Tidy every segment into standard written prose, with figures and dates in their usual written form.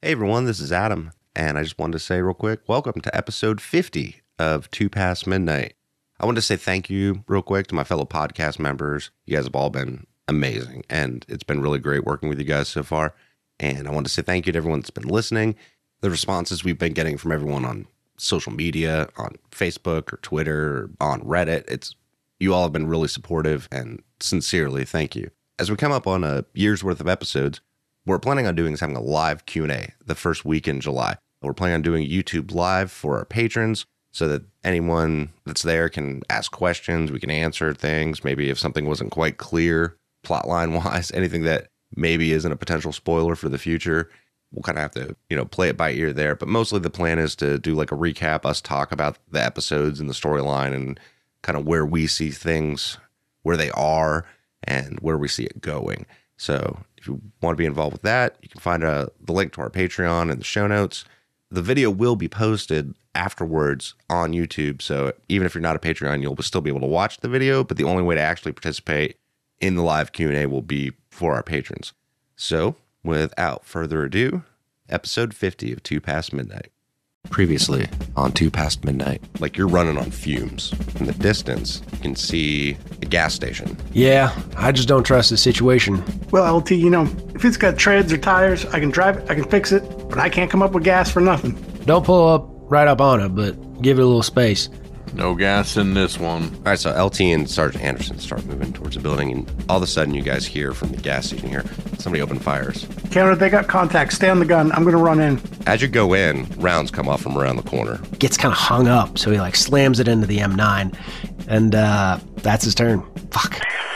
Hey everyone, this is Adam, and I just wanted to say real quick, welcome to episode 50 of 2 Past Midnight. I wanted to say thank you real quick to my fellow podcast members. You guys have all been amazing, and it's been really great working with you guys so far. And I want to say thank you to everyone that's been listening. The responses we've been getting from everyone on social media, on Facebook or Twitter, or on Reddit, you all have been really supportive, and sincerely, thank you. As we come up on a year's worth of episodes, we're planning on doing is having a live Q&A the first week in July. We're planning on doing YouTube Live for our patrons so that anyone that's there can ask questions. We can answer things. Maybe if something wasn't quite clear, plotline-wise, anything that maybe isn't a potential spoiler for the future, we'll kind of have to, play it by ear there. But mostly the plan is to do like a recap, us talk about the episodes and the storyline and kind of where we see things, where they are, and where we see it going. So if you want to be involved with that, you can find the link to our Patreon in the show notes. The video will be posted afterwards on YouTube. So even if you're not a Patreon, you'll still be able to watch the video. But the only way to actually participate in the live Q&A will be for our patrons. So without further ado, episode 50 of 2 Past Midnight. Previously on 2 Past Midnight, like you're running on fumes. In the distance, you can see a gas station. Yeah, I just don't trust the situation. Well, LT, if it's got treads or tires, I can drive it, I can fix it, but I can't come up with gas for nothing. Don't pull up right up on it, but give it a little space. No gas in this one. All right, so LT and Sergeant Anderson start moving towards the building, and all of a sudden you guys hear from the gas station here, somebody open fires. Counter, they got contact. Stay on the gun. I'm going to run in. As you go in, rounds come off from around the corner. Gets kind of hung up, so he slams it into the M9, and that's his turn. Fuck.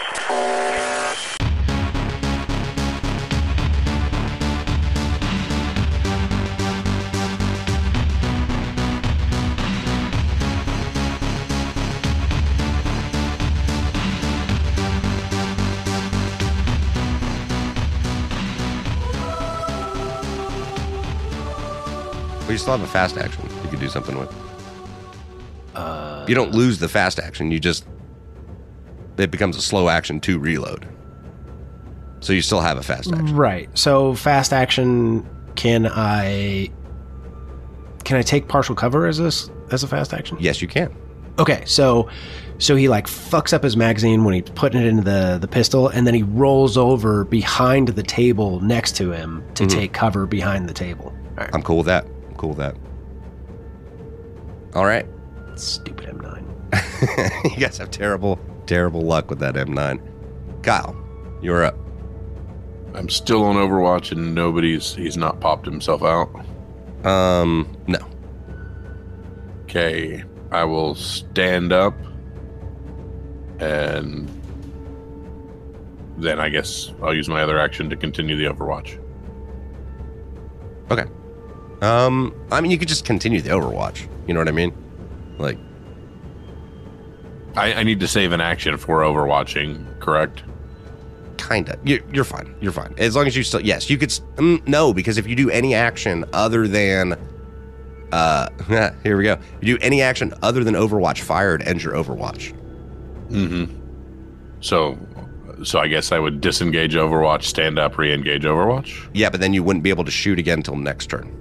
But you still have a fast action you could do something with. You don't lose the fast action, it becomes a slow action to reload. So you still have a fast action. Right. So fast action, can I take partial cover as a fast action? Yes, you can. Okay, so he fucks up his magazine when he's putting it into the pistol, and then he rolls over behind the table next to him to take cover behind the table. All right. I'm cool with that. All right. Stupid M9. You guys have terrible luck with that M9. Kyle, you're up. I'm still on Overwatch and he's not popped himself out. No. Okay, I will stand up and then I guess I'll use my other action to continue the Overwatch. Okay. You could just continue the Overwatch. You know what I mean? I need to save an action for Overwatching, correct? Kinda. You're fine. As long as you still... Yes, you could... no, because if you do any action other than... here we go. You do any action other than Overwatch, fire, it ends your Overwatch. Mm-hmm. So I guess I would disengage Overwatch, stand up, re-engage Overwatch? Yeah, but then you wouldn't be able to shoot again until next turn.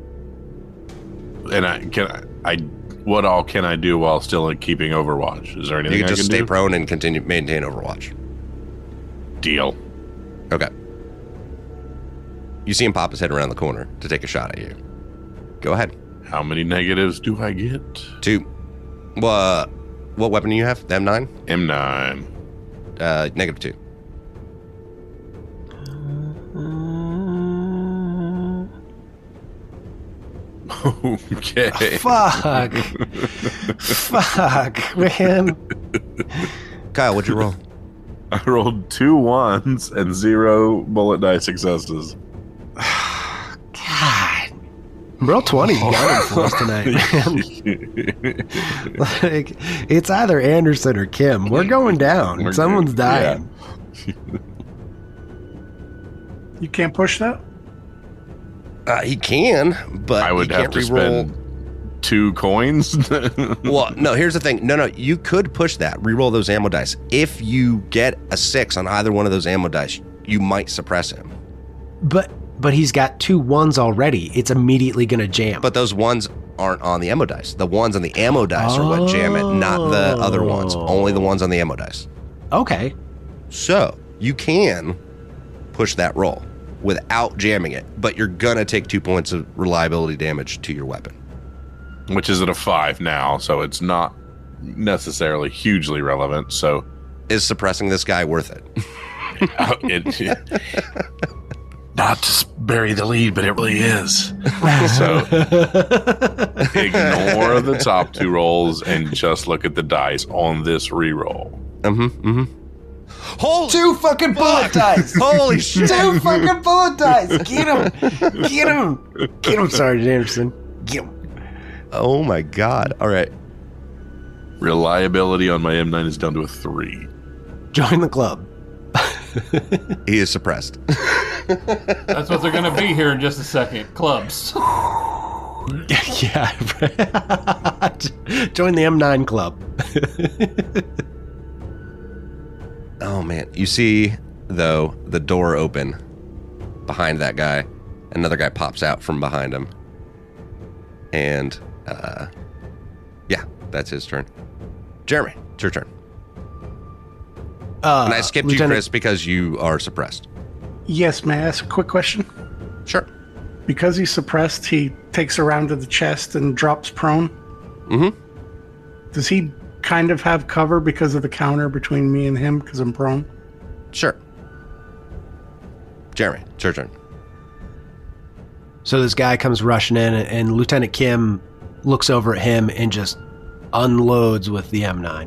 And what all can I do while still keeping Overwatch? Is there anything you can I just can stay do? prone and maintain Overwatch. Deal. Okay. You see him pop his head around the corner to take a shot at you. Go ahead. How many negatives do I get? 2. What weapon do you have? The M9? M9. -2. Okay. Fuck, man. Kyle, what'd you roll? I rolled 2 1s and 0 bullet die successes. God. Roll 20 got him for us tonight, man. It's either Anderson or Kim. We're going down. Someone's dying. Yeah. You can't push that? He can, but I would he have can't to re-roll. spend 2 coins. Well, no, here's the thing. No, you could push that, reroll those ammo dice. If you get a 6 on either one of those ammo dice, you might suppress him. But But he's got 2 1s already. It's immediately going to jam. But those ones aren't on the ammo dice. The ones on the ammo dice are what jam it, not the other ones. Only the ones on the ammo dice. Okay. So you can push that roll without jamming it, but you're going to take 2 points of reliability damage to your weapon. Which is at a 5 now, so it's not necessarily hugely relevant. So Is suppressing this guy worth it? Not to bury the lead, but it really is. So ignore the top 2 rolls and just look at the dice on this reroll. Holy 2 fucking bullet dice. Holy shit. 2 fucking bullet dice. Get him. Get him. Get him, Sergeant Anderson. Get him. Oh my God. All right. Reliability on my M9 is down to a 3. Join the club. He is suppressed. That's what they're going to be here in just a second. Clubs. Yeah. Join the M9 club. Oh man. You see, though, the door open behind that guy. Another guy pops out from behind him. And, yeah, that's his turn. Jeremy, it's your turn. And I skipped you, Chris, because you are suppressed. Yes, may I ask a quick question? Sure. Because he's suppressed, he takes a round to the chest and drops prone. Mm-hmm. Does he kind of have cover because of the counter between me and him because I'm prone? Sure. Jeremy, it's your turn. So this guy comes rushing in, and Lieutenant Kim looks over at him and just unloads with the M9.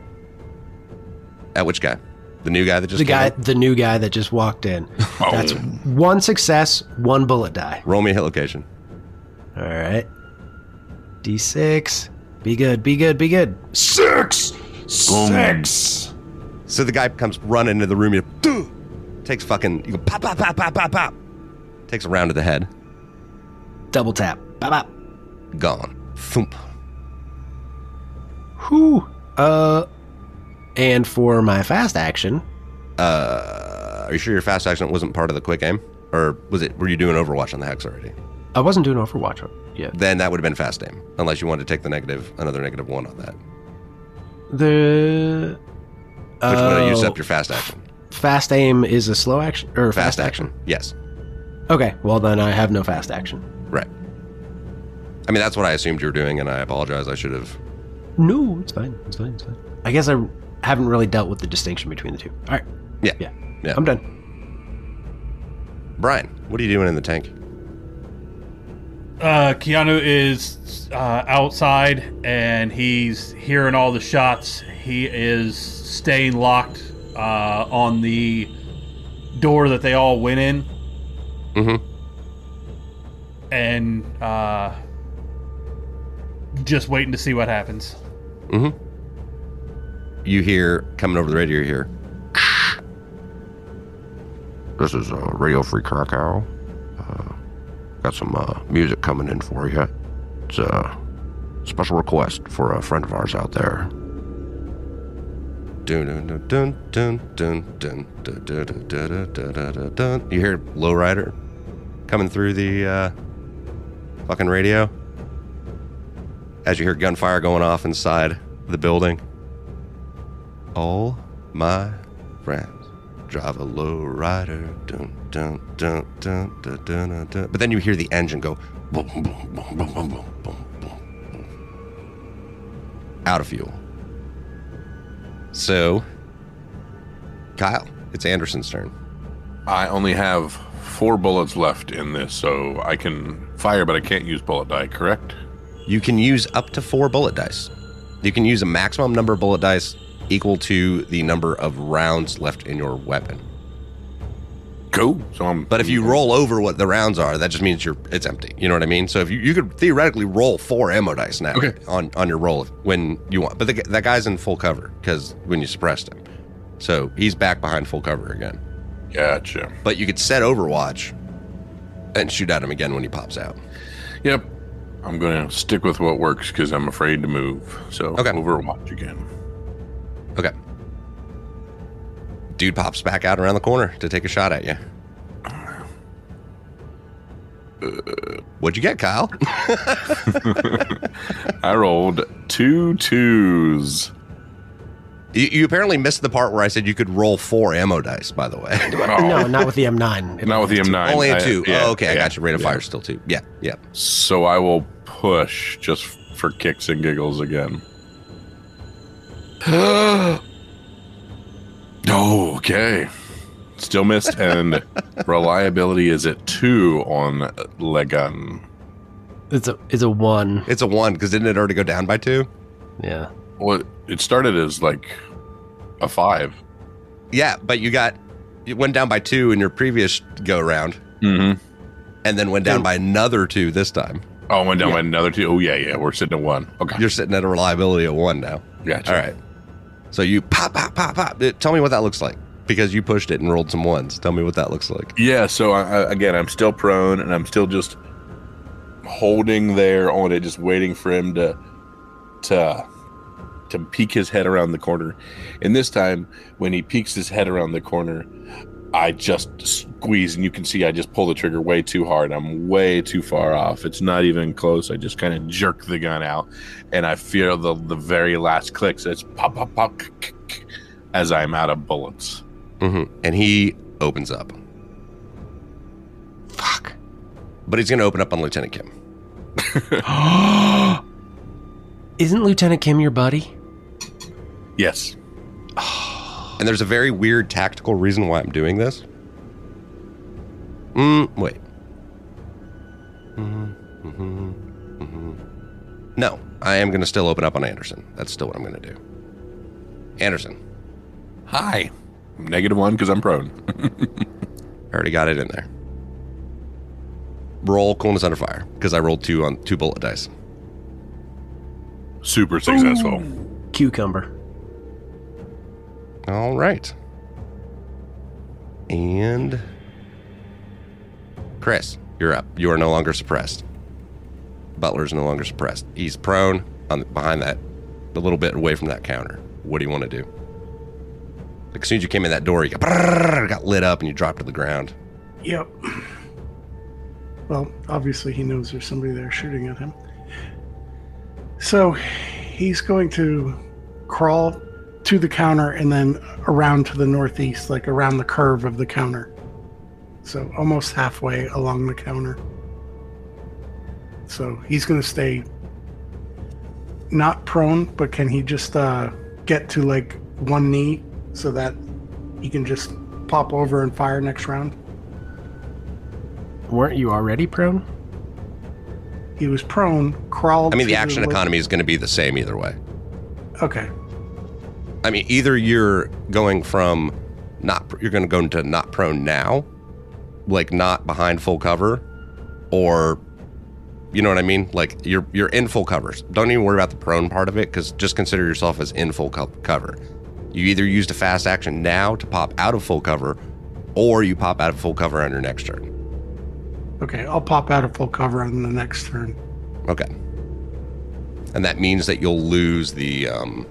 At which guy? The new guy that just came in? The new guy that just walked in. That's 1 success, 1 bullet die. Roll me a hit location. All right. D6. Be good, be good, be good. 6! 6! So the guy comes running into the room. You takes fucking, you go pop, pop, pop, pop, pop, pop. Takes a round to the head. Double tap. Bop, bop. Gone. Thump. Whew. And for my fast action. Are you sure your fast action wasn't part of the quick aim? Or were you doing Overwatch on the Hex already? I wasn't doing Overwatch yet. Then that would have been fast aim. Unless you wanted to take another -1 on that. Which would have used up your fast action. Fast aim is a slow action? Or Fast action. Yes. Okay, well then I have no fast action. Right. I mean, that's what I assumed you were doing, and I apologize. I should have. No, it's fine. It's fine. It's fine. I guess I haven't really dealt with the distinction between the two. All right. Yeah. I'm done. Brian, what are you doing in the tank? Keanu is outside, and he's hearing all the shots. He is staying locked on the door that they all went in. Mm-hmm. And just waiting to see what happens. Mm-hmm. You hear, coming over the radio, you hear, "This is Radio Free Krakow. Got some music coming in for you. It's a special request for a friend of ours out there." Dun dun dun dun dun dun dun dun dun dun dun. You hear Lowrider coming through the fucking radio as you hear gunfire going off inside the building. "All my friends drive a Lowrider." Dun dun dun dun dun dun dun. But then you hear the engine go boom boom boom boom boom boom boom boom. Out of fuel. So, Kyle, it's Anderson's turn. I only have 4 bullets left in this, so I can fire, but I can't use bullet die, correct? You can use up to 4 bullet dice. You can use a maximum number of bullet dice equal to the number of rounds left in your weapon. Cool. So But if you roll over what the rounds are, that just means it's empty. You know what I mean? So if you could theoretically roll 4 ammo dice now on your roll when you want. But that guy's in full cover because when you suppressed him. So he's back behind full cover again. Gotcha. But you could set Overwatch and shoot at him again when he pops out. Yep. I'm going to stick with what works because I'm afraid to move. So Okay. Overwatch again. Okay. Dude pops back out around the corner to take a shot at you. What'd you get, Kyle? I rolled 2 2s. You apparently missed the part where I said you could roll 4 ammo dice, by the way. No, not with the M9. Not with the M9. Only a 2. Yeah, oh, okay. I yeah, got you. Rate of yeah. fire still 2. Yeah. Yeah. So I will push just for kicks and giggles again. Okay. Still missed, and reliability is at 2 on Legun. It's a 1. It's a 1 because didn't it already go down by 2? Yeah. Well, it started as like a 5. Yeah, but you went down by 2 in your previous go round, Mm-hmm. and then went down by another 2 this time. Oh, went down by another 2. Oh, yeah. We're sitting at 1. Okay. You're sitting at a reliability of 1 now. Gotcha. All right. So you pop. Tell me what that looks like because you pushed it and rolled some 1s. Tell me what that looks like. Yeah, so again, I'm still prone, and I'm still just holding there on it, just waiting for him to peek his head around the corner. And this time, when he peeks his head around the corner, I just squeeze, and you can see I just pull the trigger way too hard. I'm way too far off. It's not even close. I just kind of jerk the gun out, and I feel the very last click. So it's pop, pop, pop, as I'm out of bullets. Mm-hmm. And he opens up. Fuck. But he's going to open up on Lieutenant Kim. Isn't Lieutenant Kim your buddy? Yes. And there's a very weird tactical reason why I'm doing this. Wait. No, I am going to still open up on Anderson. That's still what I'm going to do. Anderson. Hi. -1 because I'm prone. I already got it in there. Roll coolness under fire because I rolled 2 on 2 bullet dice. Super successful. Cucumber. All right. And Chris, you're up. You are no longer suppressed. Butler is no longer suppressed. He's prone behind that, a little bit away from that counter. What do you want to do? Like as soon as you came in that door, you got lit up and you dropped to the ground. Yep. Well, obviously he knows there's somebody there shooting at him. So he's going to crawl to the counter and then around to the northeast, like around the curve of the counter. So almost halfway along the counter. So he's going to stay not prone, but can he just get to like one knee so that he can just pop over and fire next round? Weren't you already prone? He was prone, crawled. I mean, the to action economy is going to be the same either way. Okay. I mean, either you're going from you're going to go into not prone now, like not behind full cover, or you know what I mean? Like you're in full covers. Don't even worry about the prone part of it because just consider yourself as in full cover. You either used a fast action now to pop out of full cover, or you pop out of full cover on your next turn. Okay, I'll pop out of full cover on the next turn. Okay. And that means that you'll lose the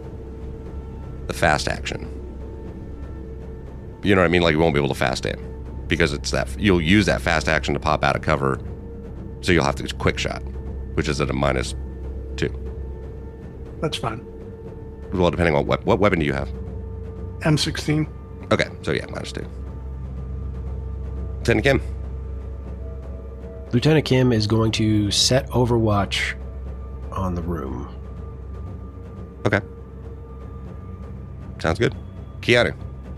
fast action. You know what I mean? Like you won't be able to fast aim because it's that you'll use that fast action to pop out of cover. So you'll have to quick shot, which is at a -2. That's fine. Well, depending on what weapon do you have? M16. Okay, so yeah, -2. Lieutenant Kim. Lieutenant Kim is going to set Overwatch on the room. Okay. Sounds good. Keanu.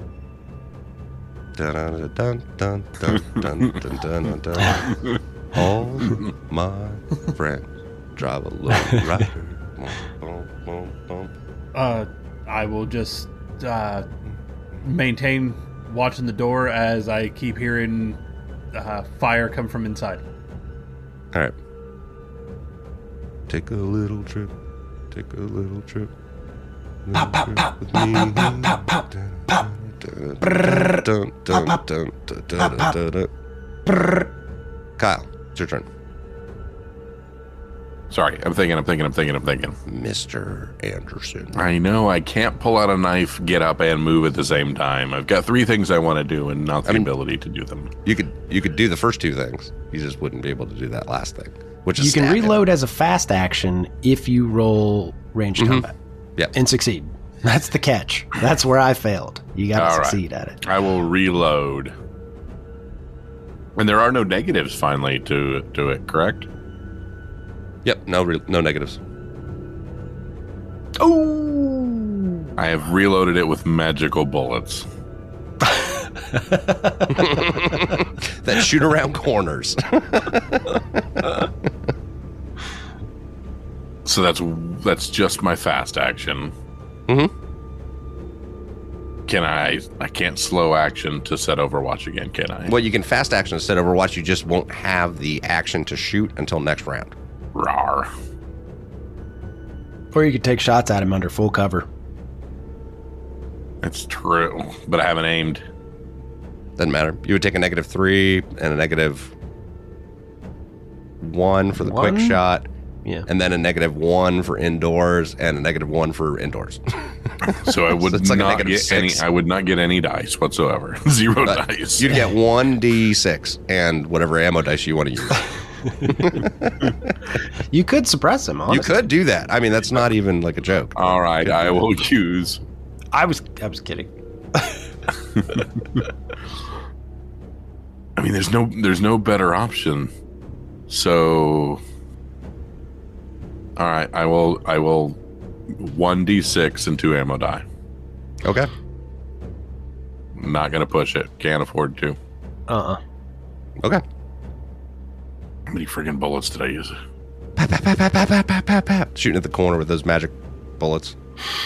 Dun, dun, dun, dun, dun, dun, dun, dun. All my friends drive a low rider. Boom, boom, boom, boom. I will just maintain watching the door as I keep hearing fire come from inside. All right. Take a little trip. Take a little trip. Pop, pop, pop, pop, pop, pop, pop, pop, pop. Kyle, it's your turn. Sorry, I'm thinking. Mr. Anderson. I know I can't pull out a knife, get up, and move at the same time. I've got 3 things I want to do and not the ability to do them. You could do the first 2 things. You just wouldn't be able to do that last thing, which is You can stab reload him. as a fast action if you roll ranged combat. Yeah. And succeed. That's the catch. That's where I failed. You got to All right. succeed at it. I will reload. And there are no negatives finally to it, correct? Yep. No negatives. Oh! I have reloaded it with magical bullets. That shoot around corners. So that's just my fast action. Mm-hmm. Can I can't slow action to set Overwatch again, can I? Well, you can fast action instead of Overwatch. You just won't have the action to shoot until next round. Rawr. Or you could take shots at him under full cover. That's true, but I haven't aimed. Doesn't matter. You would take a -3 and a -1 for the quick One? shot, Yeah. and then a -1 for indoors and a -1 for indoors. So I would it's like a not get any. -6. I would not get any dice whatsoever. 0 But dice. You'd get 1d6 and whatever ammo dice you want to use. You could suppress him, honestly. You could do that. I mean, that's not even like a joke. All right, I will use. I was kidding. I mean, there's no better option. So, all right, I will 1d6 and 2 ammo die. Okay. Not gonna push it. Can't afford to. Okay. How many friggin' bullets did I use? Pap, pap, pap, pap, pap, pap, pap, pap, pap. Shooting at the corner with those magic bullets.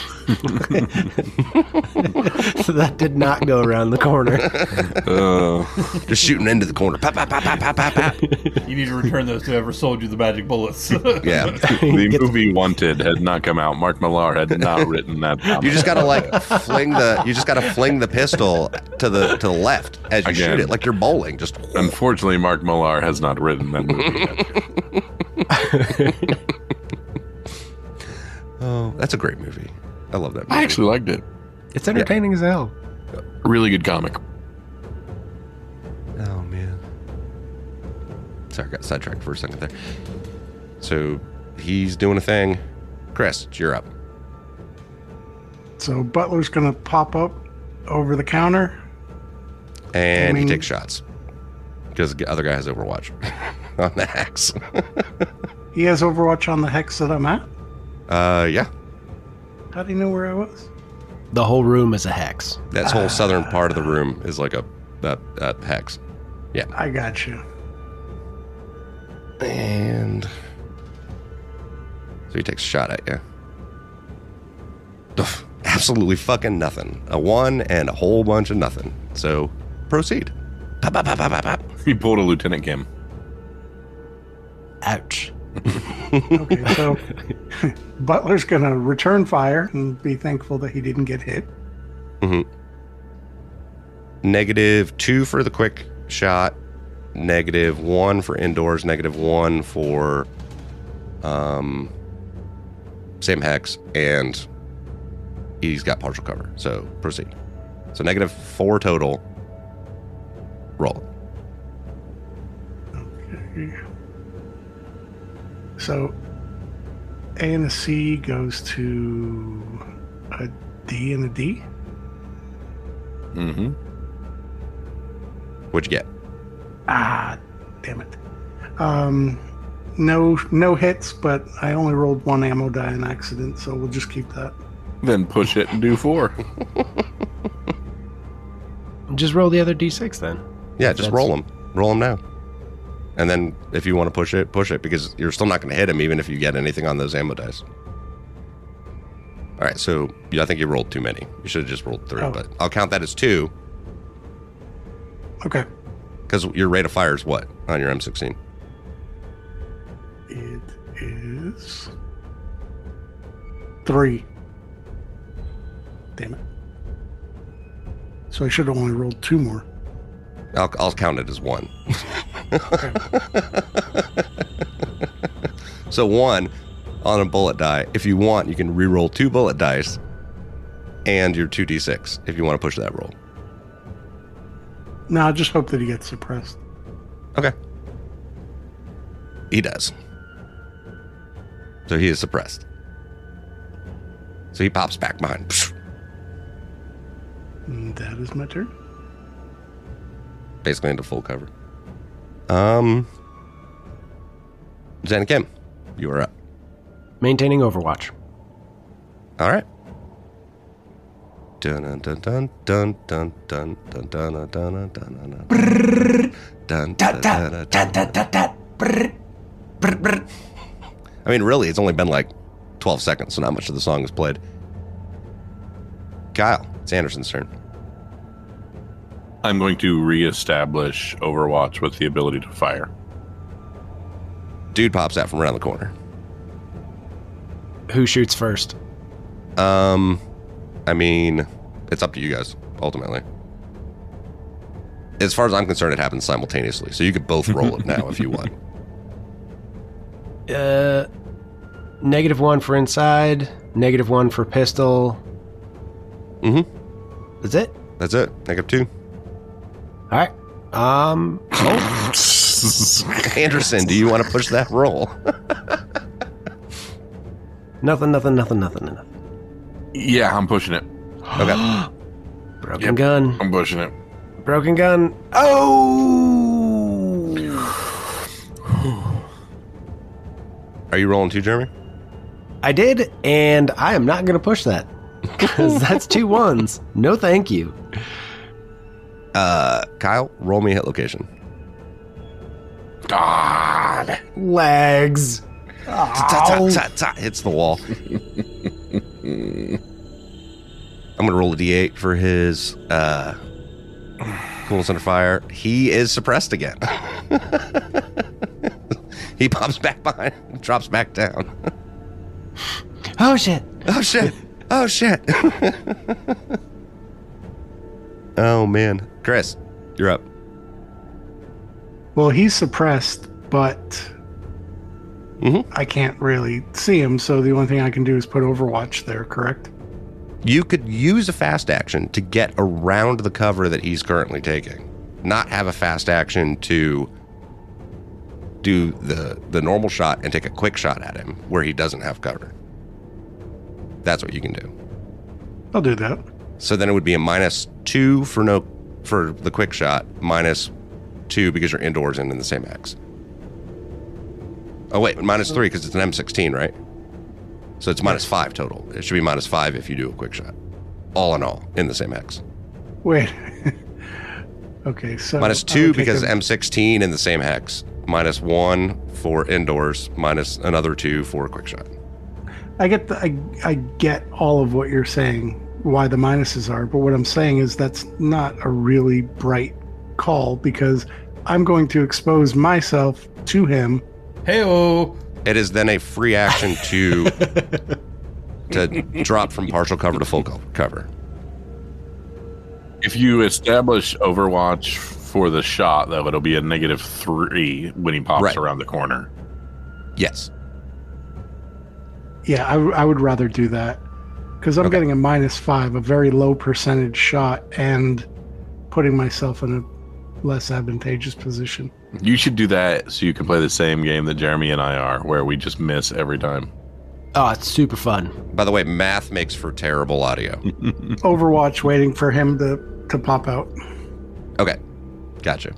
So that did not go around the corner. Just shooting into the corner. Pap, pap, pap, pap, pap, pap, pap. You need to return those to whoever sold you the magic bullets. Yeah. The movie Wanted had not come out. Mark Millar had not written that. You just gotta fling the pistol to the left as you Again. shoot it, like you're bowling. Just Unfortunately, Mark Millar has not written that movie yet. oh, that's a great movie. I love that movie. I actually liked it. It's entertaining as hell. Really good comic. Oh man. Sorry, I got sidetracked for a second there. So he's doing a thing. Chris, you're up. So Butler's going to pop up over the counter. And he Aiming. takes shots. Because the other guy has Overwatch on the hex. He has Overwatch on the hex that I'm at. Yeah. How do you know where I was? The whole room is a hex. That whole southern part of the room is like a hex. Yeah. I got you. And so he takes a shot at you. Ugh, absolutely fucking nothing. A 1 and a whole bunch of nothing. So proceed. Pop, pop, pop, pop, pop, pop. He pulled a Lieutenant Kim. Ouch. Okay, so Butler's going to return fire and be thankful that he didn't get hit. -2 for the quick shot. -1 for indoors. -1 for same hex. And he's got partial cover. So proceed. So -4 total. Roll it. Okay. So A and a C goes to a D and a D. Mm-hmm. What'd you get? Ah, damn it. No hits, but I only rolled 1 ammo die in accident, so we'll just keep that. Then push it and do 4. Just roll the other d6 then. Yeah, just That's- roll them. Roll them now. And then if you want to push it, because you're still not going to hit him even if you get anything on those ammo dice. All right, so I think you rolled too many. You should have just rolled 3, Oh. but I'll count that as 2 Okay. because your rate of fire is what on your M16? It is 3. Damn it. So I should have only rolled 2 more. I'll count it as 1. So 1 on a bullet die. If you want, you can re-roll 2 bullet dice and your 2d6 if you want to push that roll. No, I just hope that he gets suppressed. Okay. He does. So he is suppressed. So he pops back behind. And that is my turn. Basically into full cover. Zen and Kim, you are up. Maintaining Overwatch. All right. Dun dun dun dun dun dun dun dun dun dun dun dun. I mean, really, it's only been like 12 seconds, so not much of the song is played. Kyle, it's Anderson's turn. I'm going to reestablish Overwatch with the ability to fire. Dude pops out from around the corner. Who shoots first? I mean, it's up to you guys, ultimately. As far as I'm concerned, it happens simultaneously, so you could both roll it now if you want. -1 for inside, -1 for pistol. Mm-hmm. That's it? That's it. -2. All right. Anderson, do you want to push that roll? Nothing. Yeah, I'm pushing it. Okay. Broken gun. I'm pushing it. Broken gun. Oh! Are you rolling 2, Jeremy? I did, and I am not going to push that. Because that's 2 1s. No, thank you. Kyle, roll me a hit location. God. Legs. Hits the wall. I'm going to roll a d8 for his coolness under fire. He is suppressed again. He pops back behind, drops back down. Oh, shit. Oh, shit. Oh, shit. Oh, man. Chris, you're up. Well, he's suppressed, but I can't really see him, so the only thing I can do is put Overwatch there, correct? You could use a fast action to get around the cover that he's currently taking. Not have a fast action to do the normal shot and take a quick shot at him where he doesn't have cover. That's what you can do. I'll do that. So then it would be a -2 for the quick shot, -2 because you're indoors and in the same X. Oh wait, -3 because it's an M16, right? So it's -5 total. It should be -5 if you do a quick shot. All in all, in the same X. Wait. Okay, so... -2 because M16 in the same hex. -1 for indoors, minus another 2 for a quick shot. I get all of what you're saying, why the minuses are, but what I'm saying is that's not a really bright call because I'm going to expose myself to him. Hey-oh! It is then a free action to drop from partial cover to full cover. If you establish Overwatch for the shot, though, it'll be a -3 when he pops around the corner. Yes. Yeah, I would rather do that because I'm getting a -5, a very low percentage shot, and putting myself in a less advantageous position. You should do that so you can play the same game that Jeremy and I are, where we just miss every time. Oh, it's super fun. By the way, math makes for terrible audio. Overwatch waiting for him to pop out. Okay. Gotcha.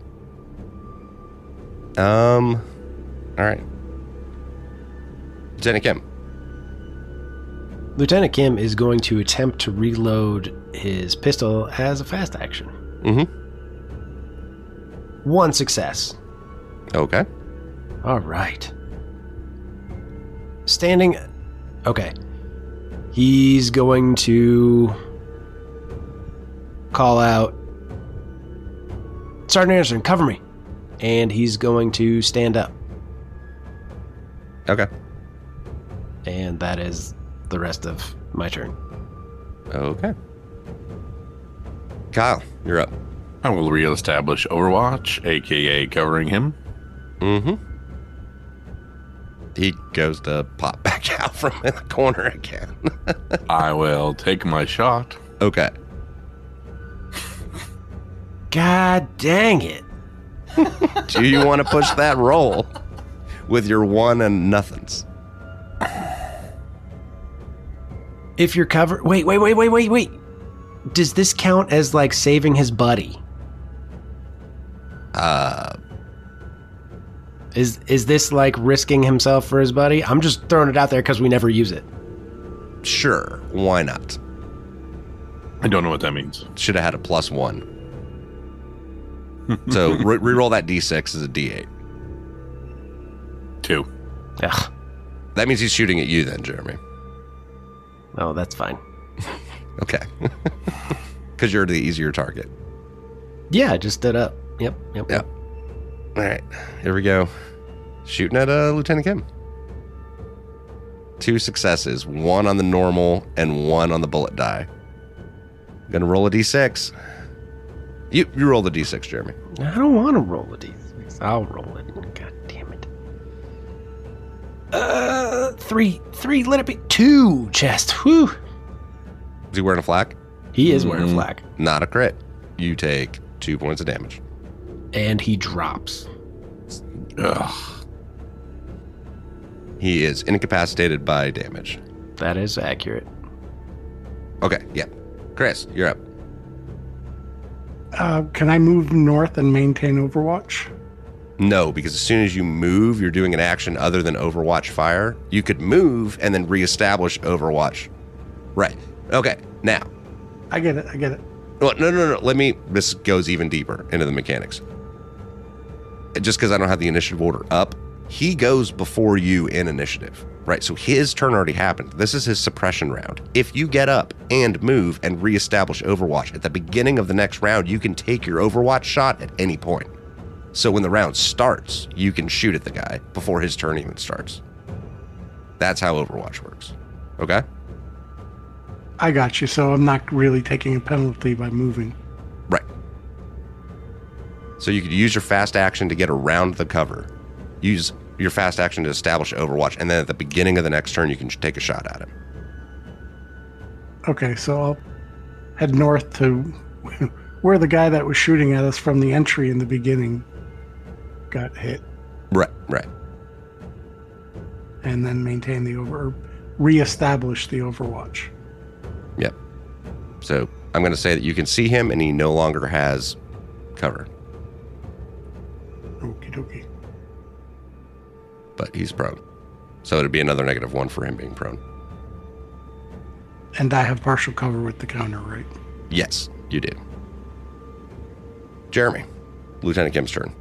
All right. Lieutenant Kim. Lieutenant Kim is going to attempt to reload his pistol as a fast action. Mm-hmm. 1 success. Okay. All right. Standing... Okay. He's going to call out, Sergeant Anderson, cover me. And he's going to stand up. Okay. And that is the rest of my turn. Okay. Kyle, you're up. I will reestablish Overwatch, aka covering him. Mm-hmm. He goes to pop back out from in the corner again. I will take my shot. Okay. God dang it. Do you want to push that roll with your 1 and nothings? If you're covered... Wait. Does this count as, like, saving his buddy? Is this, like, risking himself for his buddy? I'm just throwing it out there because we never use it. Sure. Why not? I don't know what that means. Should have had a +1. So re-roll that D6 as a D8. 2. Ugh. That means he's shooting at you then, Jeremy. Oh, that's fine. Okay. Because you're the easier target. Yeah, I just stood up. Yep. All right. Here we go. Shooting at Lieutenant Kim. 2 successes. 1 on the normal and 1 on the bullet die. Gonna roll a D6. You roll the D6, Jeremy. I don't want to roll a D6. I'll roll it. God damn it. 3. Let it be 2. Chest. Whew. Is he wearing a flak? He is wearing a flak. Not a crit. You take 2 points of damage. And he drops. Ugh. He is incapacitated by damage. That is accurate. Okay, yeah. Chris, you're up. Can I move north and maintain Overwatch? No, because as soon as you move, you're doing an action other than Overwatch fire. You could move and then reestablish Overwatch. Right. Okay, now. I get it. Well, no. This goes even deeper into the mechanics. Just because I don't have the initiative order up, he goes before you in initiative, right? So his turn already happened. This is his suppression round. If you get up and move and reestablish Overwatch at the beginning of the next round, you can take your Overwatch shot at any point. So when the round starts, you can shoot at the guy before his turn even starts. That's how Overwatch works. Okay? I got you. So I'm not really taking a penalty by moving. Right. So you could use your fast action to get around the cover. Use your fast action to establish Overwatch, and then at the beginning of the next turn, you can take a shot at him. Okay, so I'll head north to where the guy that was shooting at us from the entry in the beginning got hit. Right. And then maintain reestablish the Overwatch. Yep. So I'm going to say that you can see him, and he no longer has cover. Okie dokie. But he's prone. So it'd be another -1 for him being prone. And I have partial cover with the counter, right? Yes, you do. Jeremy, Lieutenant Kim's turn.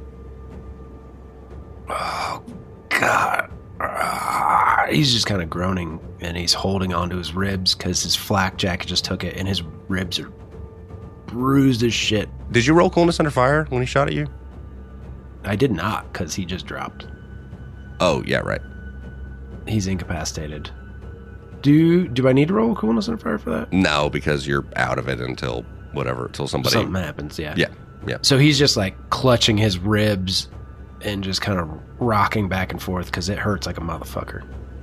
Oh, God. He's just kind of groaning, and he's holding onto his ribs because his flak jacket just took it, and his ribs are bruised as shit. Did you roll coolness under fire when he shot at you? I did not, because he just dropped. Oh, yeah, right. He's incapacitated. Do I need to roll coolness under fire for that? No, because you're out of it until somebody... Something happens, yeah. Yeah. So he's just like clutching his ribs and just kind of rocking back and forth because it hurts like a motherfucker.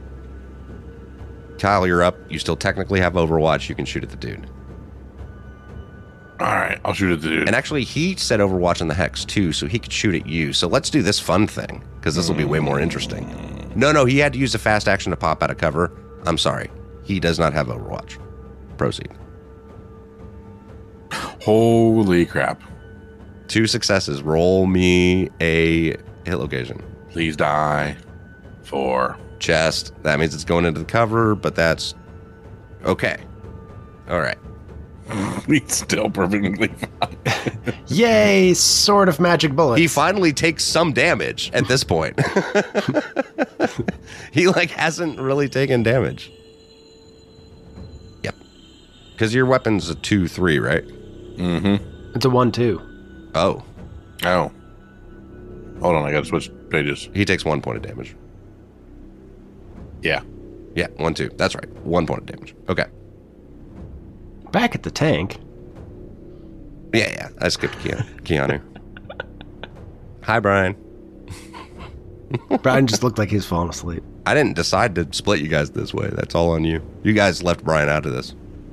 Kyle, you're up. You still technically have Overwatch. You can shoot at the dude. All right, I'll shoot at the dude. And actually, he said Overwatch on the Hex, too, so he could shoot at you. So let's do this fun thing, because this will be way more interesting. No, he had to use a fast action to pop out of cover. I'm sorry. He does not have Overwatch. Proceed. Holy crap. 2 successes. Roll me a hit location. Please die. 4. Chest. That means it's going into the cover, but that's... Okay. All right. He's still perfectly fine. Yay, sword of magic bullets. He finally takes some damage at this point. He hasn't really taken damage. Yep. Because your weapon's a 2-3, right? Mm-hmm. It's a 1-2. Oh. Hold on, I gotta switch pages. He takes 1 point of damage. Yeah. Yeah, 1-2. That's right. 1 point of damage. Okay. Back at the tank. Yeah. I skipped Keanu. Hi, Brian. Brian just looked like he was falling asleep. I didn't decide to split you guys this way. That's all on you. You guys left Brian out of this.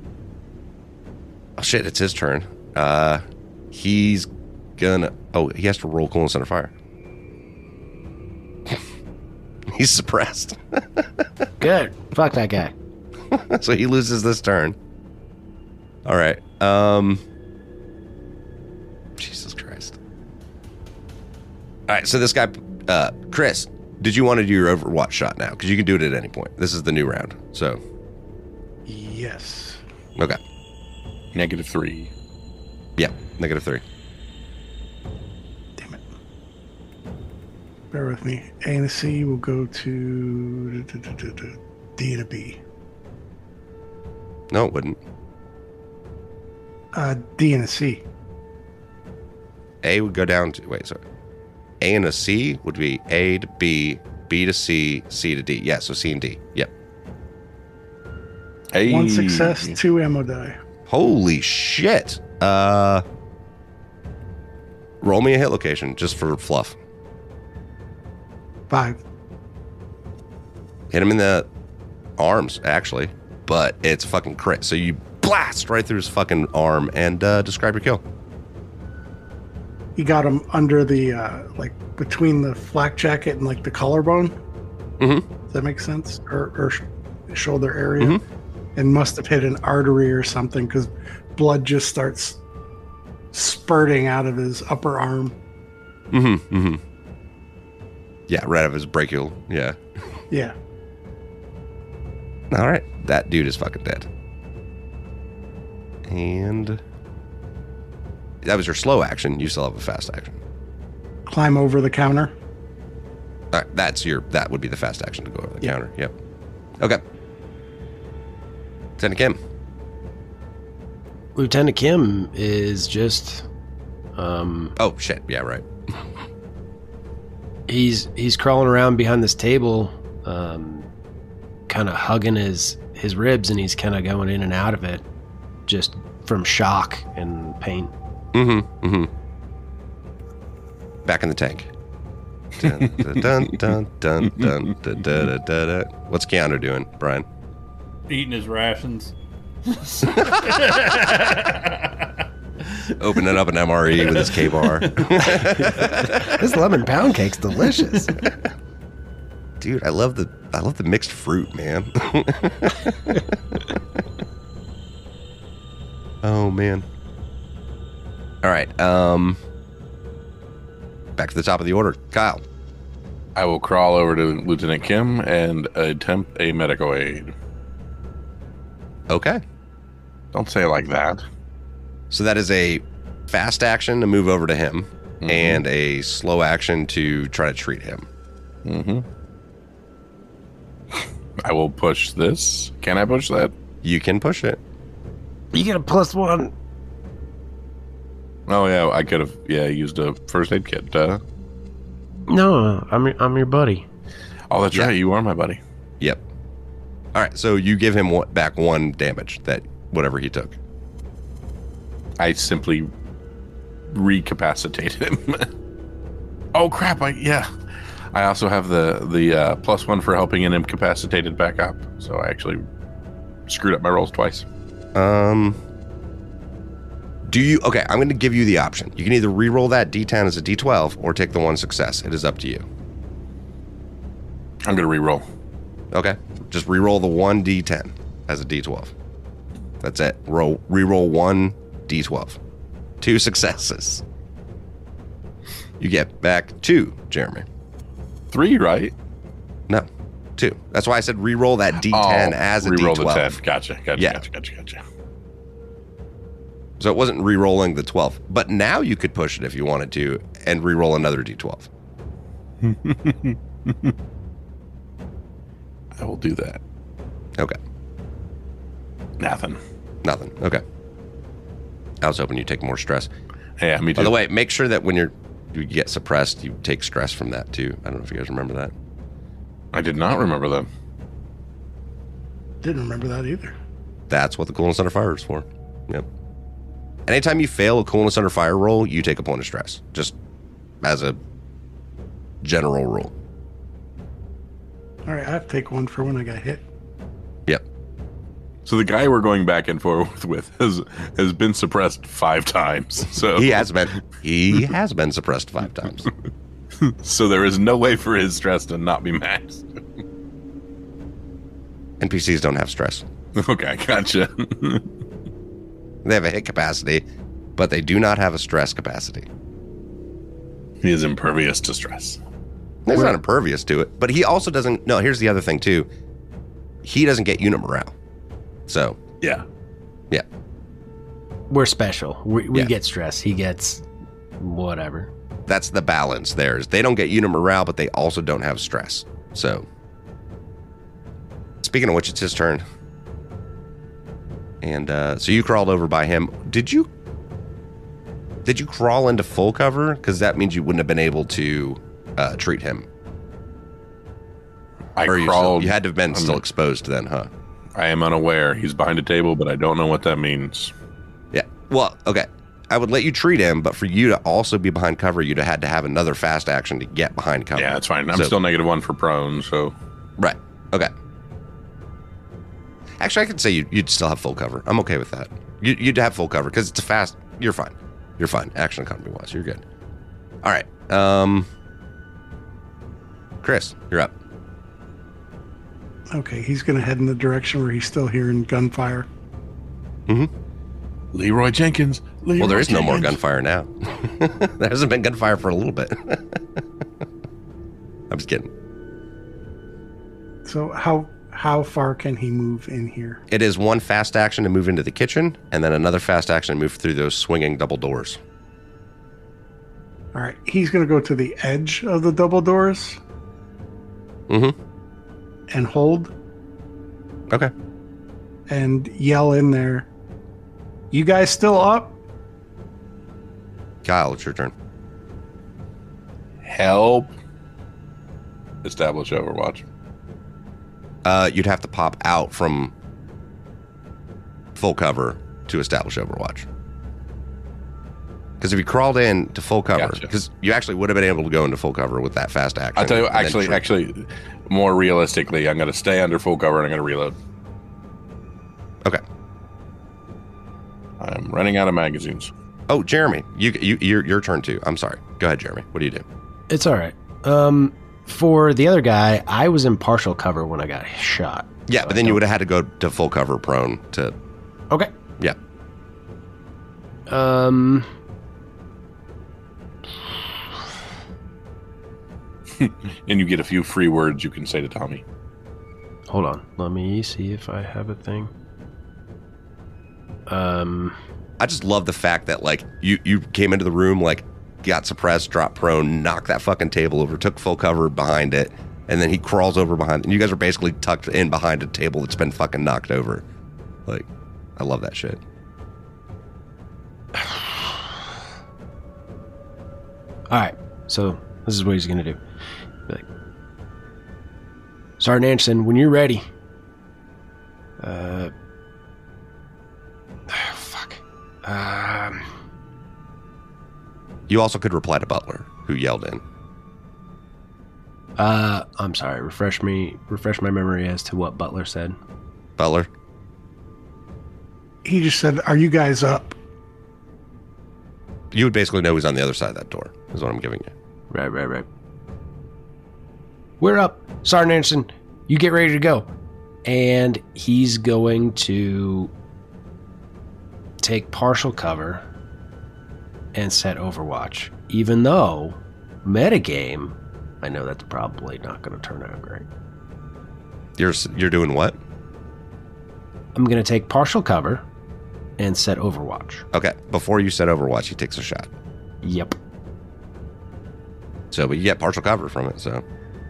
Oh shit, it's his turn. He's gonna... Oh, he has to roll coolness under fire. He's suppressed. Good. Fuck that guy. So he loses this turn. All right. Jesus Christ. All right, so this guy... Chris, did you want to do your Overwatch shot now? Because you can do it at any point. This is the new round, so... Yes. Okay. -3. Yeah, -3. Damn it. Bear with me. A and a C will go to D and a B. No, it wouldn't. D and a C. A would go down to... Wait, sorry. A and a C would be A to B, B to C, C to D. Yeah, so C and D. Yep. Hey. 1 success, 2 ammo die. Holy shit. Roll me a hit location just for fluff. 5. Hit him in the arms, actually. But it's a fucking crit. So you blast right through his fucking arm and describe your kill. You got him under the, like, between the flak jacket and, like, the collarbone. Mm-hmm. Does that make sense? Or shoulder area. Mm-hmm. And must have hit an artery or something because blood just starts spurting out of his upper arm. Mm-hmm. Mm-hmm. Yeah, right out of his brachial. Yeah. Yeah. All right. That dude is fucking dead. And that was your slow action. You still have a fast action. Climb over the counter. All right, that would be the fast action to go over the counter. Yep. Okay. Lieutenant Kim. Lieutenant Kim is just... Oh, shit. Yeah, right. He's crawling around behind this table, kind of hugging his ribs, and he's kind of going in and out of it just from shock and pain. Mm-hmm. Mm-hmm. Back in the tank. Dun, dun, dun, dun, dun, dun, dun, dun, dun. What's Keanu doing, Brian? Eating his rations. Opening up an MRE with his K-bar. This lemon pound cake's delicious. Dude, I love the mixed fruit, man. Oh man. All right. Back to the top of the order. Kyle. I will crawl over to Lieutenant Kim and attempt a medical aid. Okay. Don't say it like that. So that is a fast action to move over to him, and a slow action to try to treat him. Mm-hmm. I will push this. Can I push that? You can push it. You get a +1. Oh yeah, I could have used a first aid kit. No, I'm your buddy. Oh, that's right. You are my buddy. Yep. All right, so you give him back 1 damage, that whatever he took. I simply recapacitated him. Oh crap! I also have the +1 for helping an incapacitated back up. So I actually screwed up my rolls twice. Do you? Okay, I'm going to give you the option. You can either re-roll that D10 as a D12 or take the 1 success. It is up to you. I'm going to re-roll. Okay, just re-roll the 1 D10 as a D12. That's it. Re-roll 1 D12. 2 successes. You get back 2, Jeremy. 3, right? No, 2. That's why I said re-roll that D10 as a re-roll D12. The 10. Gotcha. Yeah. Gotcha. So it wasn't re-rolling the 12. But now you could push it if you wanted to and re-roll another D12. I will do that. Okay. Nothing. Okay. I was hoping you'd take more stress. Yeah, me too. By the way, make sure that when you get suppressed, you take stress from that too. I don't know if you guys remember that. I did not remember that. Didn't remember that either. That's what the coolness under fire is for. Yep. Anytime you fail a coolness under fire roll, you take a point of stress. Just as a general rule. All right, I have to take one for when I got hit. Yep. So the guy we're going back and forth with has been suppressed 5 times. So He has been suppressed 5 times. so there is no way for his stress to not be maxed. NPCs don't have stress. Okay, gotcha. They have a hit capacity, but they do not have a stress capacity. He is impervious to stress. He's not impervious to it, but he also doesn't. No, here's the other thing too. He doesn't get unit morale. So Yeah. yeah, We're special. We Yeah. get stress. He gets whatever. that's the balance. Theirs. They don't get unit morale, but they also don't have stress. So speaking of which, it's his turn. And so you crawled over by him. Did you crawl into full cover? Because that means you wouldn't have been able to treat him. I Or crawled. you had to have been still exposed then, huh? I am unaware. He's behind a table, but I don't know what that means. Yeah. Well, okay. I would let you treat him, but for you to also be behind cover, you'd have had to have another fast action to get behind cover. Yeah, that's fine. I'm So- still -1 for prone, so Right. Okay. Actually, I could say you'd still have full cover. I'm okay with that. You'd have full cover because it's a fast. You're fine. You're fine. Action economy wise, you're good. All right. Chris, you're up. Okay, he's going to head in the direction where he's still hearing gunfire. Leroy Jenkins. Well, there is no more gunfire now. There hasn't been gunfire for a little bit. I'm just kidding. So how far can he move in here? It is one fast action to move into the kitchen, and then another fast action to move through those swinging double doors. All right, he's going to go to the edge of the double doors Mm-hmm. and hold Okay. and yell in there, "You guys still up?" Kyle, it's your turn. Help. Establish Overwatch. You'd have to pop out from full cover to establish Overwatch. Because if you crawled in to full cover, Gotcha. because you actually would have been able to go into full cover with that fast action. I'll tell you, and then actually, more realistically, I'm going to stay under full cover and I'm going to reload. Okay. I'm running out of magazines. Oh, Jeremy, your turn too. I'm sorry. Go ahead, Jeremy. What do you do? It's all right. For the other guy, I was in partial cover when I got shot. Yeah, So but I then you don't- would have had to go to full cover prone to. Okay. Yeah. And you get a few free words you can say to Tommy. Hold on. Let me see if I have a thing. I just love the fact that like you came into the room, like got suppressed, dropped prone, knocked that fucking table over, took full cover behind it, and then he crawls over behind. And you guys are basically tucked in behind a table that's been fucking knocked over. Like, I love that shit. All right. So this is what he's gonna do. Be like, Sergeant Anderson, when you're ready. Fuck. You also could reply to Butler, who yelled in. I'm sorry. Refresh my memory as to what Butler said. Butler, He just said, "Are you guys up?" you would basically know who's on the other side of that door, is what I'm giving you. Right. We're up. Sergeant Anderson, you get ready to go. And he's going to take partial cover and set Overwatch. Even though, metagame, I know that's probably not going to turn out great. You're doing what? I'm going to take partial cover and set Overwatch. Okay, before you set Overwatch, he takes a shot. Yep. So, but you get partial cover from it, so.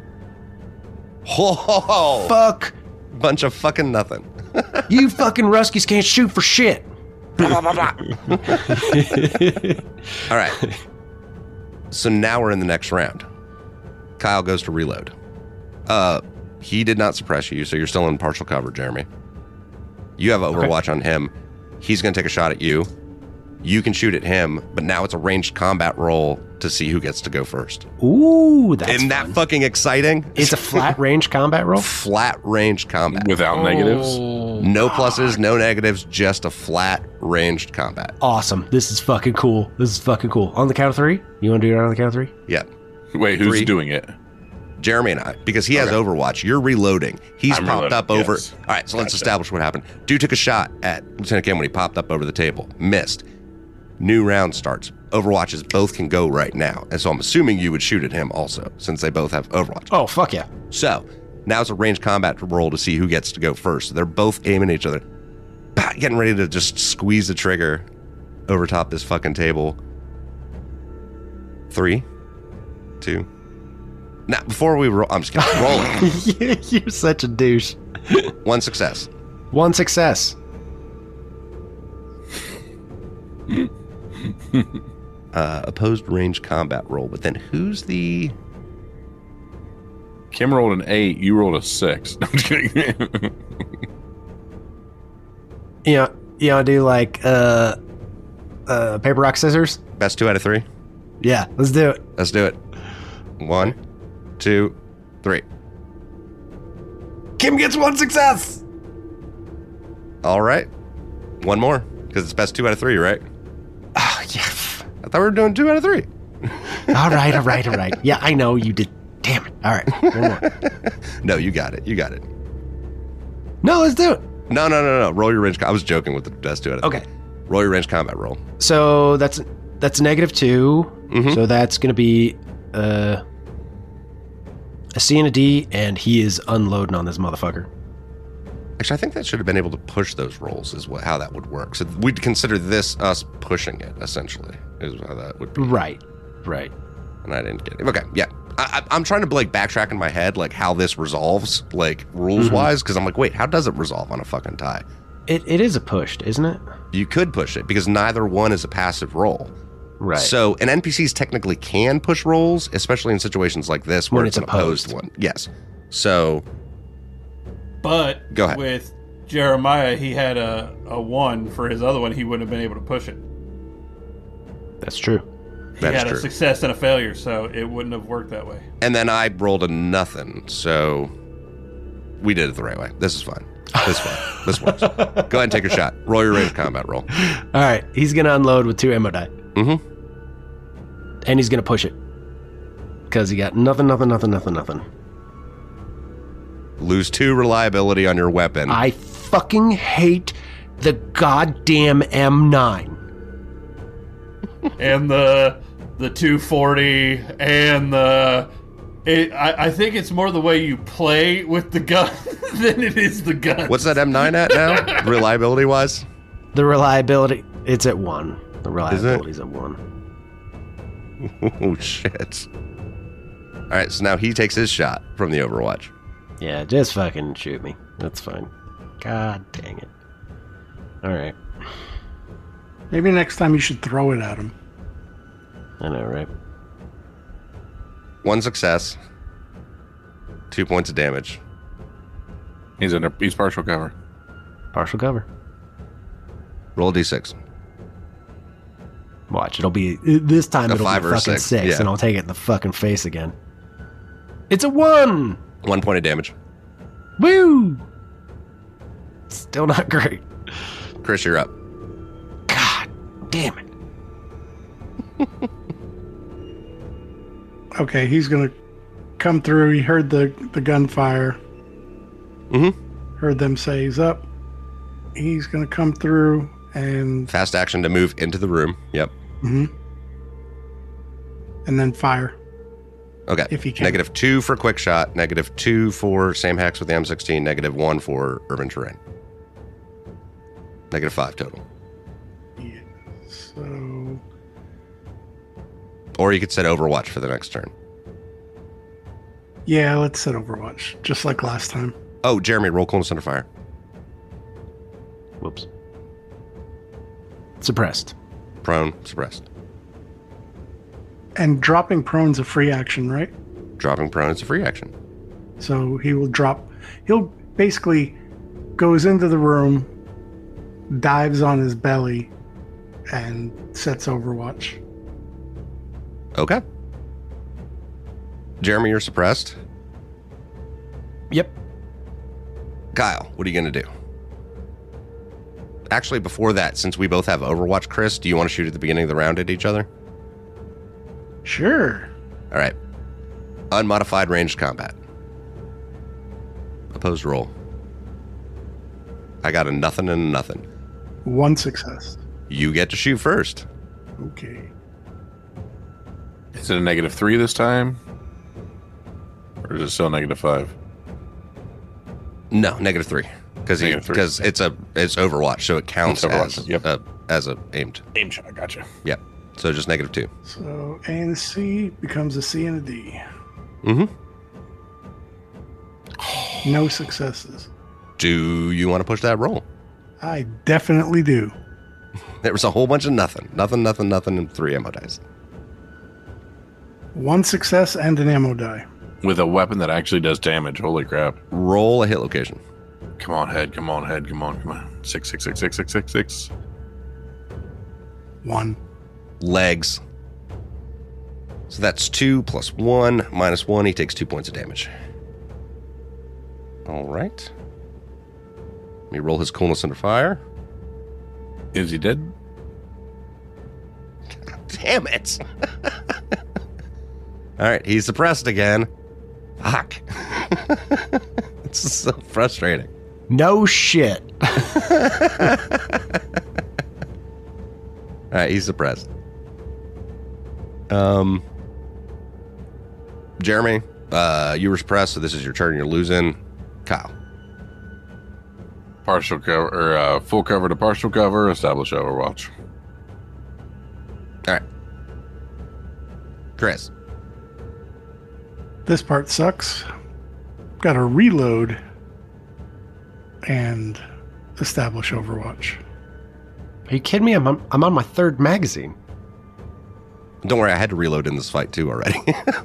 Whoa! Fuck! Bunch of fucking nothing. You fucking Ruskies can't shoot for shit! All right. So now we're in the next round. Kyle goes to reload. He did not suppress you, so you're still in partial cover, Jeremy. You have Overwatch on him. He's going to take a shot at you. You can shoot at him, but now it's a ranged combat roll to see who gets to go first. Ooh, that's Isn't that fun. fucking exciting? It's a flat range combat roll? Flat ranged combat. Without negatives. No pluses, no negatives, just a flat ranged combat. Awesome. This is fucking cool. On the count of 3? You want to do it on the count of 3? Yeah. Wait, who's 3. doing it? Jeremy and I, because he has Okay. Overwatch. You're reloading. He's I'm popped reloading, up over. yes. All right, so let's Gotcha. establish what happened. Dude took a shot at Lieutenant Kim when he popped up over the table. Missed. New round starts. Overwatches both can go right now. And so I'm assuming you would shoot at him also, since they both have Overwatch. Oh, fuck yeah. So now it's a ranged combat roll to see who gets to go first. They're both aiming at each other. Bah, getting ready to just squeeze the trigger over top this fucking table. 3, 2. Now, before we roll, I'm just kidding. Rolling. You're such a douche. 1 success. 1 success. Opposed range combat roll. But then who's the... Kim rolled an 8. You rolled a 6. I'm just kidding. You want to do like paper, rock, scissors? Best 2 out of 3? Yeah, let's do it. Let's do it. 1, 2, 3. Kim gets 1 success. All right. 1 more. Because it's best 2 out of 3, right? Oh, yeah. I thought we were doing 2 out of 3. All right. Yeah, I know you did. Damn it. All right. 1 more. No, you got it. You got it. No, let's do it. No. Roll your range. I was joking with the best 2 out of 3. Okay. Roll your range combat roll. So that's -2. Mhm. So that's going to be a C and a D, and he is unloading on this motherfucker. Actually, I think that should have been able to push those rolls is how that would work. So we'd consider this us pushing it, essentially, is how that would be. Right. And I didn't get it. Okay, yeah. I'm trying to like backtrack in my head, like how this resolves, like rules-wise, because I'm like, wait, how does it resolve on a fucking tie? It is a pushed, isn't it? You could push it because neither one is a passive roll. Right. So, and NPCs technically can push rolls, especially in situations like this where When it's it's an opposed opposed. one. Yes. So, But Go ahead. with Jeremiah, he had a 1 for his other one. He wouldn't have been able to push it. That's true. He That is had true. a success and a failure, so it wouldn't have worked that way. and then I rolled a nothing. So, we did it the right way. This is fine. This is fine. This works. Go ahead and take your shot. Roll your range combat roll. All right. He's going to unload with 2 ammo die. Mm-hmm. And he's going to push it. Because he got nothing. Lose 2 reliability on your weapon. I fucking hate the goddamn M9. And the 240 and I think it's more the way you play with the gun than it is the gun. What's that M9 at now, reliability wise? The reliability, it's at 1. The reliability's at 1. Oh, shit. All right, so now he takes his shot from the Overwatch. Yeah, just fucking shoot me. That's fine. God dang it. All right. Maybe next time you should throw it at him. I know, right? 1 success. 2 points of damage. He's partial cover. Partial cover. Roll a d6. Watch, it'll be this time. A It'll 5 be or a fucking 6, 6, yeah. and I'll take it in the fucking face again. It's a 1. 1 point of damage. Woo! Still not great. Chris, you're up. God damn it. Okay, he's gonna come through. He heard the gunfire. Mm-hmm. Heard them say he's up. He's gonna come through and Fast action to move into the room. Yep. and then fire. Okay. If he can. -2 for quick shot. -2 for same hex with the M16. -1 for urban terrain. -5 total. Yeah. So Or you could set Overwatch for the next turn. yeah, let's set Overwatch just like last time. Oh, Jeremy, roll coolness under fire. Whoops. Suppressed. Prone, suppressed. And dropping prone's a free action, right? Dropping prone is a free action. So he will drop. He'll basically goes into the room, dives on his belly, and sets Overwatch. Okay. Jeremy, you're suppressed. Yep. Kyle, what are you going to do? Actually, before that, since we both have Overwatch, Chris, do you want to shoot at the beginning of the round at each other? Sure. All right. Unmodified ranged combat. Opposed roll. I got a nothing and a nothing. 1 success. You get to shoot first. Okay. Is it a -3 this time? Or is it still -5? No, -3. Because -3. it's Overwatch, so it counts It's Overwatch, yep. as a aimed. Aim shot, gotcha. Yep. So just -2. So A and a C becomes a C and a D. Mm-hmm. No successes. Do you want to push that roll? I definitely do. There was a whole bunch of nothing, and 3 ammo dice. 1 success and an ammo die. With a weapon that actually does damage. Holy crap. Roll a hit location. Come on, head. Come on, head. Come on, come on. 6, 6, 6, 6, 6, 6, 6. 1. Legs. So that's 2 plus 1 minus 1. He takes 2 points of damage. All right. Let me roll his coolness under fire. Is he dead? Damn it. All right, he's suppressed again. Fuck. It's so frustrating. No shit. All right, he's suppressed. Jeremy, you were suppressed, so this is your turn. You're losing. Kyle. Partial cover, or full cover to partial cover, establish Overwatch. All right. Chris. This part sucks. Got to reload and establish Overwatch. Are you kidding me? I'm on my 3rd magazine. Don't worry, I had to reload in this fight too already.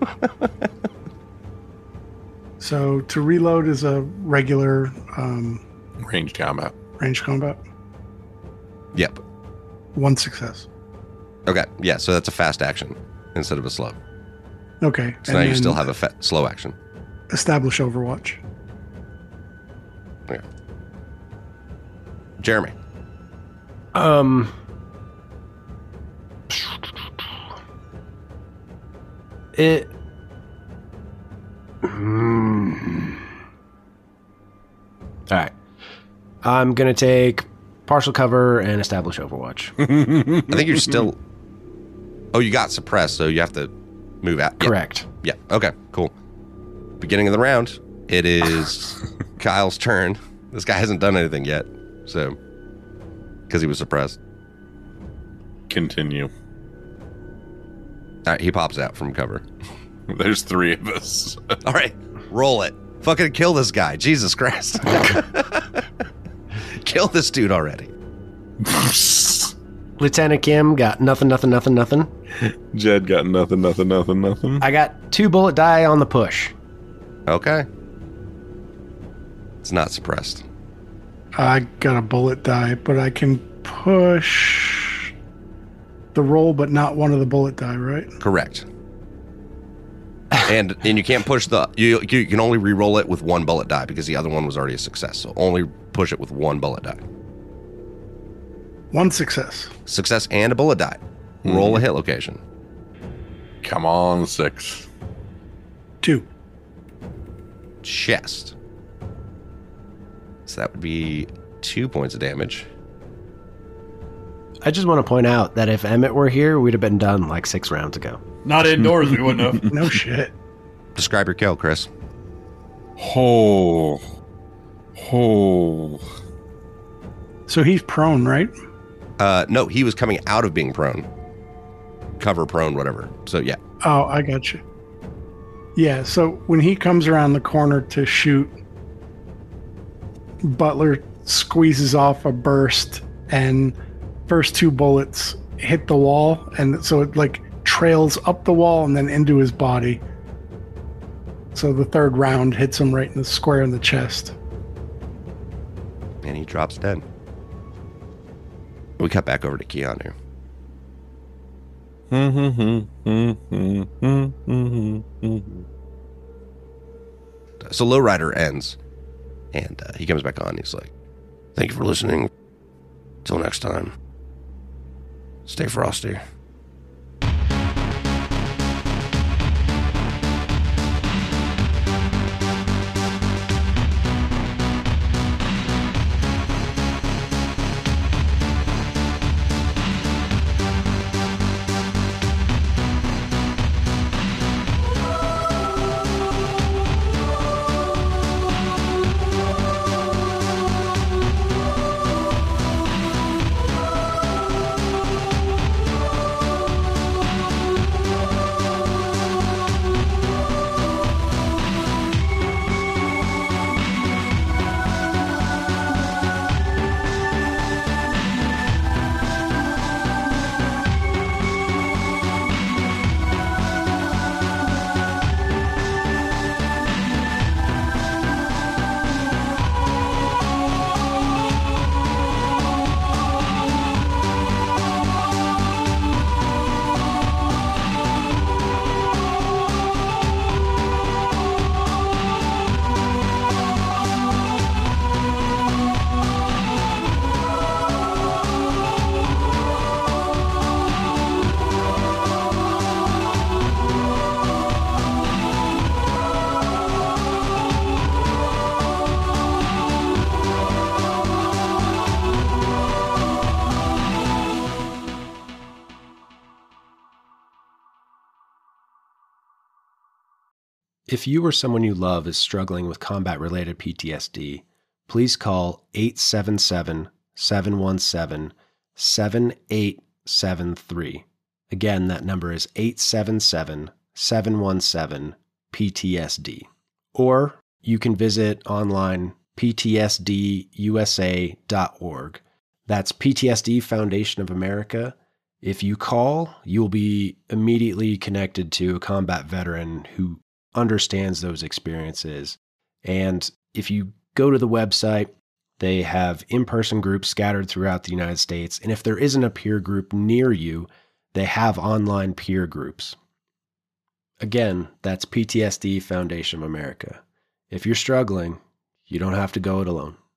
So to reload is a regular Ranged combat. range combat. Yep. 1 success. Okay, yeah, so that's a fast action instead of a slow. Okay. So now you still have a slow action. establish Overwatch. Okay. Jeremy. It. All right. I'm gonna take partial cover and establish Overwatch. I think you're still. Oh, you got suppressed, so you have to move out. Correct. Yeah. Okay. Cool. Beginning of the round. It is Kyle's turn. This guy hasn't done anything yet, so because he was suppressed. Continue. All right, he pops out from cover. There's 3 of us. All right, roll it. Fucking kill this guy. Jesus Christ. Kill this dude already. Lieutenant Kim got nothing. Jed got nothing. I got 2 bullet die on the push. Okay. It's not suppressed. I got a bullet die, but I can push the roll, but not one of the bullet die, right? Correct. And you can't push you can only re-roll it with 1 bullet die because the other one was already a success. So only push it with 1 bullet die. 1 success. Success and a bullet die. Roll a hit location. Come on, 6. 2. Chest. So that would be 2 points of damage. I just want to point out that if Emmett were here, we'd have been done like 6 rounds ago. Not indoors, we wouldn't have. No shit. Describe your kill, Chris. Oh. So he's prone, right? No, he was coming out of being prone. Cover prone, whatever. So yeah. Oh, I got you. Yeah, so when he comes around the corner to shoot, Butler squeezes off a burst and first 2 bullets hit the wall, and so it like trails up the wall and then into his body. So the 3rd round hits him right in the square in the chest. And he drops dead. We cut back over to Keanu. So Lowrider ends, and he comes back on. He's like, "Thank you for listening. Till next time, stay frosty." If you or someone you love is struggling with combat-related PTSD, please call 877-717-7873. Again, that number is 877-717-PTSD. Or you can visit online ptsdusa.org. That's PTSD Foundation of America. If you call, you'll be immediately connected to a combat veteran who understands those experiences. And if you go to the website, they have in-person groups scattered throughout the United States. And if there isn't a peer group near you, they have online peer groups. Again, that's PTSD Foundation of America. If you're struggling, you don't have to go it alone.